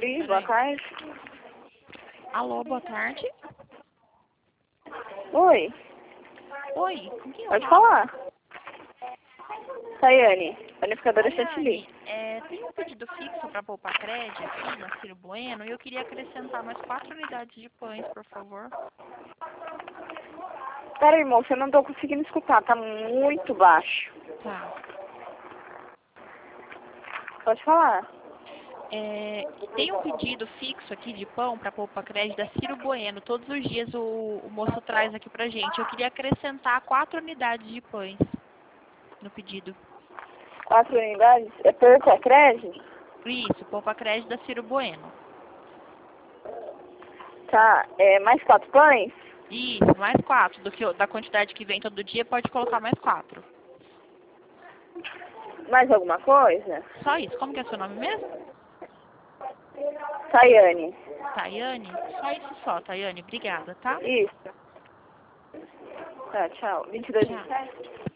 Cris, boa tarde. Alô, boa tarde. Oi, Oi, com quem eu pode falo? falar. Tayane, panificadora Chantilly. Tayane, tem um pedido fixo para Poupa Crédito aqui na Ciro Bueno e eu queria acrescentar mais 4 unidades de pães, por favor. Pera aí, moça, eu não tô conseguindo escutar, tá muito baixo. Tá. Pode falar. Tem um pedido fixo aqui de pão para Poupa Crédito da Ciro Bueno. Todos os dias o moço traz aqui pra gente. Eu queria acrescentar 4 unidades de pães no pedido. 4 unidades? É pouco, é crédito? Isso, Poupa Crédito da Ciro Bueno. Tá, mais 4 pães? Isso, mais 4. Da quantidade que vem todo dia, pode colocar mais 4. Mais alguma coisa? Só isso. Como que é seu nome mesmo? Tayane. Tayane? Só isso só, Tayane. Obrigada, tá? Isso. Tá, tchau. 22 Tchau. 27?